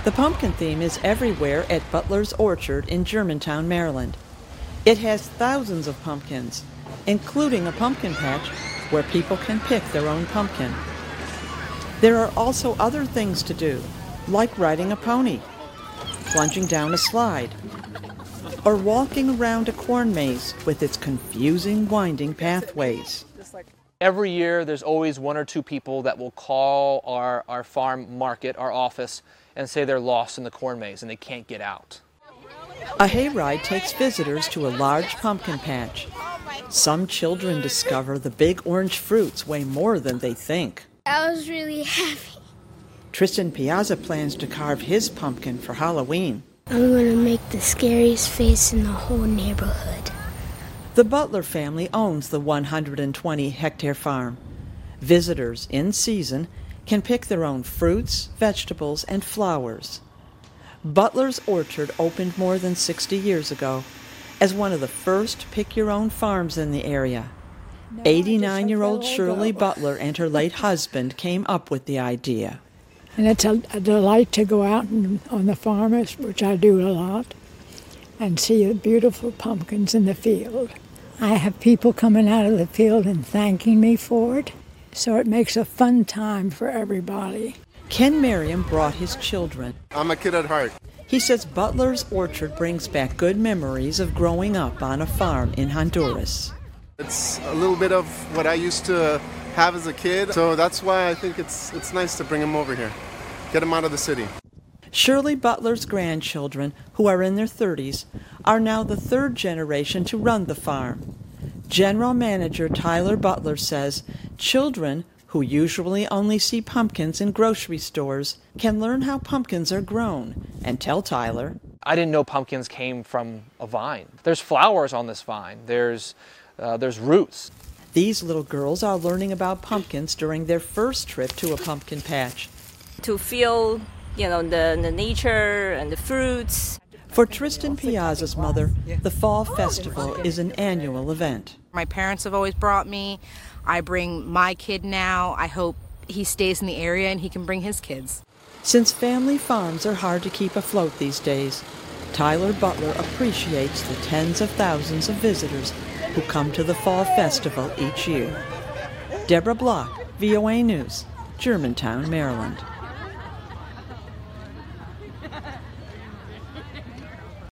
The pumpkin theme is everywhere at Butler's Orchard in Germantown, Maryland. It has thousands of pumpkins, including a pumpkin patch where people can pick their own pumpkin. There are also other things to do, like riding a pony, plunging down a slide, or walking around a corn maze with its confusing, winding pathways. Every year, there's always one or two people that will call our farm market, our office, and say they're lost in the corn maze and they can't get out. A hayride takes visitors to a large pumpkin patch. Some children discover the big orange fruits weigh more than they think. I was really happy. Tristan Piazza plans to carve his pumpkin for Halloween. I'm going to make the scariest face in the whole neighborhood. The Butler family owns the 120-hectare farm. Visitors, in season, can pick their own fruits, vegetables, and flowers. Butler's Orchard opened more than 60 years ago as one of the first pick-your-own farms in the area. 89-year-old Shirley Butler and her late husband came up with the idea. And it's a delight to go out on the farm, which I do a lot, and see the beautiful pumpkins in the field. I have people coming out of the field and thanking me for it, so it makes a fun time for everybody. Ken Merriam brought his children. I'm a kid at heart. He says Butler's Orchard brings back good memories of growing up on a farm in Honduras. It's a little bit of what I used to have as a kid, so that's why I think it's nice to bring them over here, get them out of the city. Shirley Butler's grandchildren, who are in their 30s, are now the third generation to run the farm. General Manager Tyler Butler says children who usually only see pumpkins in grocery stores can learn how pumpkins are grown and tell Tyler, I didn't know pumpkins came from a vine. There's flowers on this vine. There's roots. These little girls are learning about pumpkins during their first trip to a pumpkin patch. To feel, the nature and the fruits. For Tristan Piazza's mother, the Fall Festival is an annual event. My parents have always brought me. I bring my kid now. I hope he stays in the area and he can bring his kids. Since family farms are hard to keep afloat these days, Tyler Butler appreciates the tens of thousands of visitors who come to the Fall Festival each year. Deborah Block, VOA News, Germantown, Maryland.